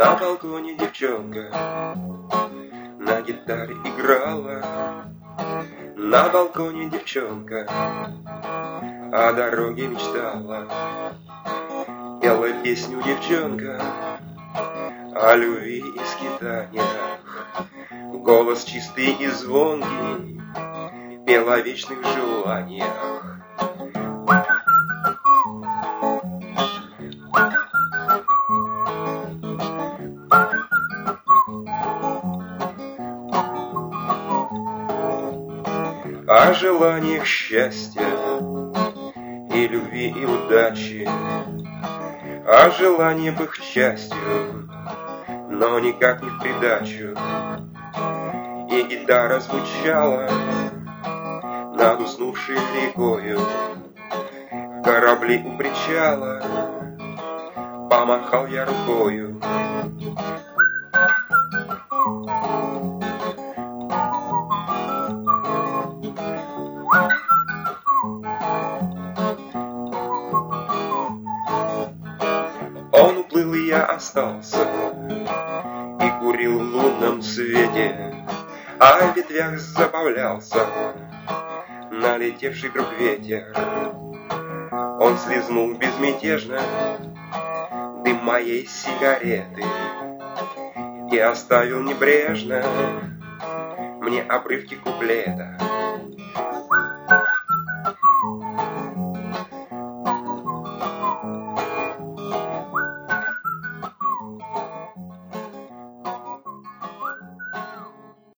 На балконе девчонка на гитаре играла. На балконе девчонка о дороге мечтала. Пела песню девчонка о любви и скитаниях. Голос чистый и звонкий пел о вечных желаниях. О желаниях счастья и любви и удачи, о желании бы к счастью, но никак не в придачу. И гитара звучала над уснувшей рекою. Корабли у причала помахал я рукою. Он уплыл, и я остался, и курил в лунном свете, а в ветвях забавлялся налетевший вдруг ветер. Он слизнул безмятежно дым моей сигареты и оставил небрежно мне обрывки куплета.